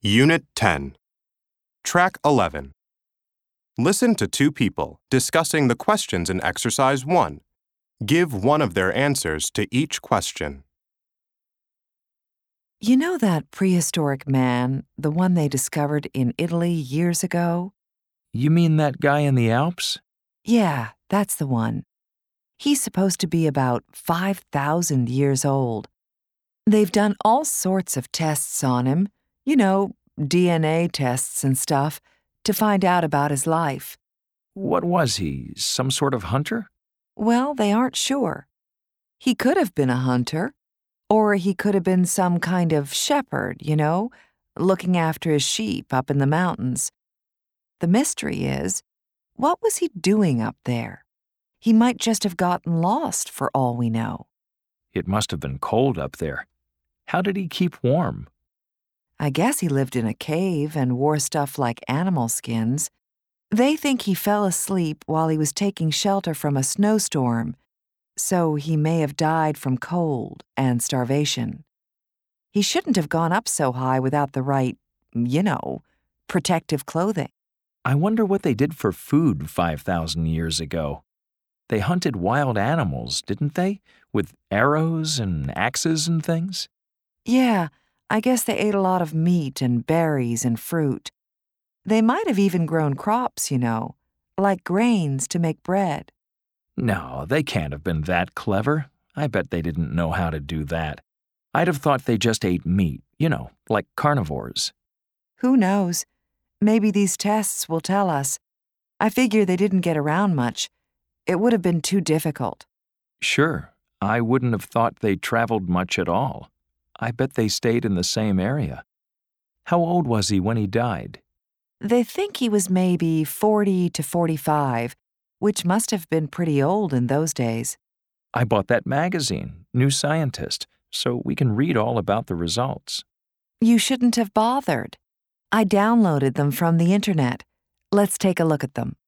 Unit 10. Track 11. Listen to two people discussing the questions in Exercise 1. Give one of their answers to each question. You know that prehistoric man, the one they discovered in Italy years ago? You mean that guy in the Alps? Yeah, that's the one. He's supposed to be about 5,000 years old. They've done all sorts of tests on him, DNA tests and stuff, to find out about his life. What was he, some sort of hunter? Well, they aren't sure. He could have been a hunter, or he could have been some kind of shepherd, looking after his sheep up in the mountains. The mystery is, what was he doing up there? He might just have gotten lost for all we know. It must have been cold up there. How did he keep warm? I guess he lived in a cave and wore stuff like animal skins. They think he fell asleep while he was taking shelter from a snowstorm, so he may have died from cold and starvation. He shouldn't have gone up so high without the right, protective clothing. I wonder what they did for food 5,000 years ago. They hunted wild animals, didn't they? With arrows and axes and things? Yeah, I guess they ate a lot of meat and berries and fruit. They might have even grown crops, like grains to make bread. No, they can't have been that clever. I bet they didn't know how to do that. I'd have thought they just ate meat, like carnivores. Who knows? Maybe these tests will tell us. I figure they didn't get around much. It would have been too difficult. Sure, I wouldn't have thought they traveled much at all. I bet they stayed in the same area. How old was he when he died? They think he was maybe 40 to 45, which must have been pretty old in those days. I bought that magazine, New Scientist, so we can read all about the results. You shouldn't have bothered. I downloaded them from the internet. Let's take a look at them.